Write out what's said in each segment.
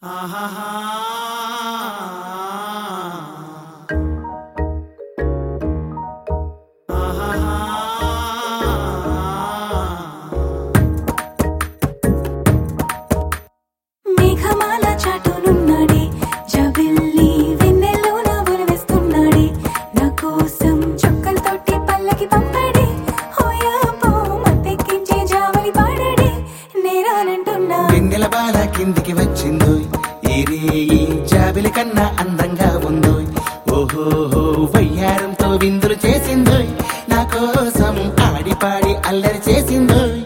మేఘమాల చాటునున్నాడే జబిల్లి వెన్నెల్లోన ఉరివేస్తున్నాడే నా కోసం చుక్కలతోటి పల్లకి పంపాడే హోయాపో మత్తెక్కించి జావలి పాడాడే నేరానంటున్నా వెన్నెల బాల కిందికి వచ్చిందోయ్ ఈ జాబిలి కన్నా అందంగా ఉందోయ్ ఓహోహో వయ్యారంతో విందులు చేసిందోయ్ నా కోసం ఆడి పాడి అల్లరి చేసిందోయ్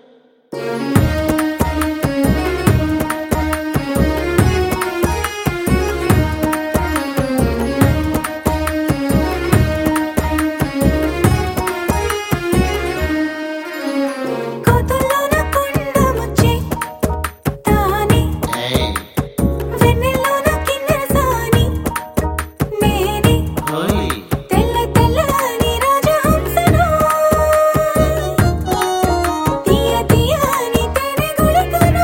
కోతుల్లోన కొండ ముచ్చి తానే వెన్నెల్లోన కిన్నెర సాని నేనే ఓయ్ తెల్ల తెల్లని రాజహంసను తీయ తీయని తేనె గుళికను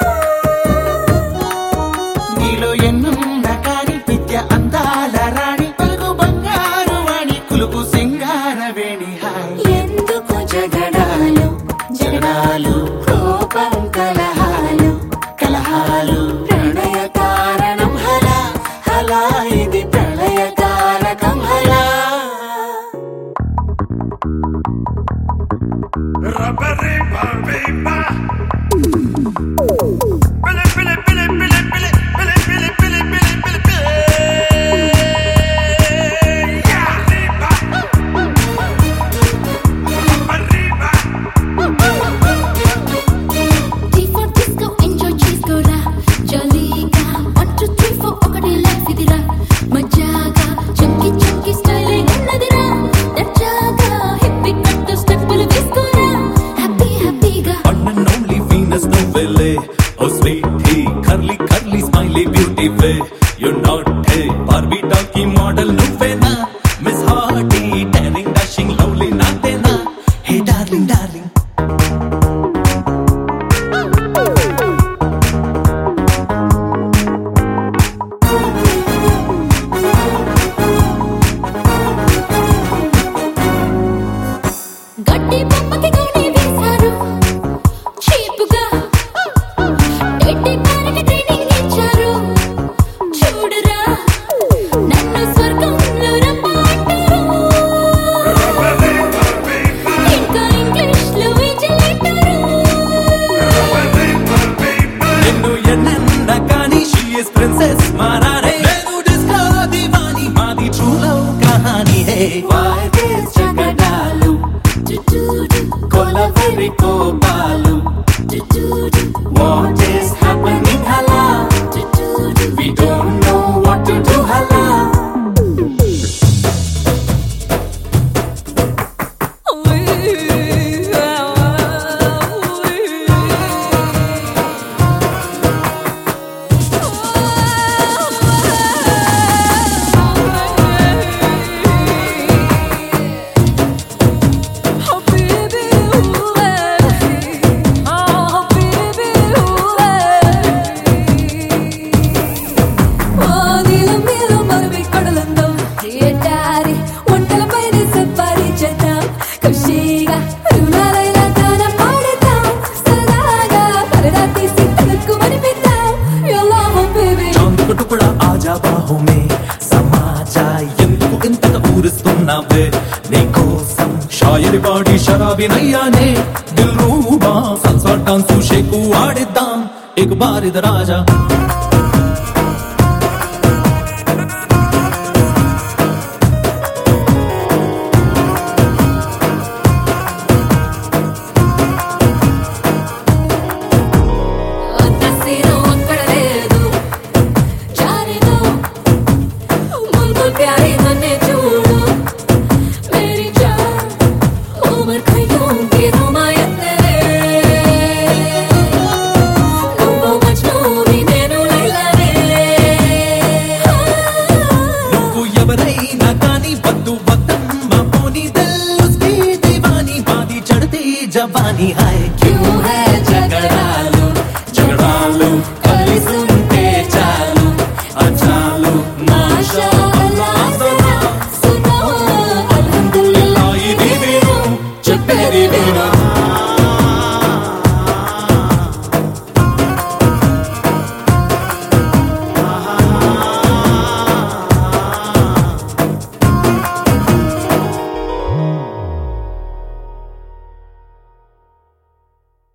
నీలో ఎన్నున్న కాని విద్య అందాల రాణి పలుకు బంగారు వాణి కులుకు సింగార వేణి హాయ్ ఎందుకు జగడాలు జగడాలు కోపం కలహాలు కలహాలు ప్రణయ కారణం హలా హలా ఇది ప్రళయ కారకం హలా Rabari babiba. Bili bili bili bili bili bili bili bili bili bili bili. Yeah. Arriba. T for disco, enjoy disco ra. Jollyga, 1 2 3 4 ఒకటి లైఫ్ ఇదిరా. మజాగా, చంకి చంకి స్టైల్ ఉన్నదిరా. దర్జాగా, హిప్పీ కట్టు స్టెప్పులు వేసుకోరా. హ్యాపీ హ్యాపీగా. One and only Venus Novelle. Oh sweetie, curly curly smiley beauty way. You're not hey, Barbie doll model nuvena. Miss Hardy, daring dashing lovely natena. Hey darling darling. గడ్డి బొమ్మకి గోణి వేశారు. చీపుగా. Teddy బేర్కి training ఇచ్చారు. చూడురా, నన్ను స్వర్గంలో రమ్మంటారు. Rabari babiba. ఇంకా ఇంగ్లీష్లో విజిలేటారు. Rabari babiba. నిన్ను ఎన్నెన్న కానీ she is princess మారారే. నేను disco దివాని మాది true love Kahani hey. Why this జగడాలు Kolaveri కోపాలు What is happening hala We don't know what to do hala ఖుషీగా రుణాలైనా గాన పాడతాం సరదాగా పరదా తీసి తనకు మనిపిద్దాం Your love, baby చాంద్ కా టుకడా ఆజా బాహు మే సమాజా ఎందుకు ఇంతగా ఊరిస్తున్నావే నీకోసం షాయరి పాడి షరాబీ నయ్యానే దిల్ రూబా సల్సా డాన్సు షేకు ఆడిద్దాం एक बार इधर आजा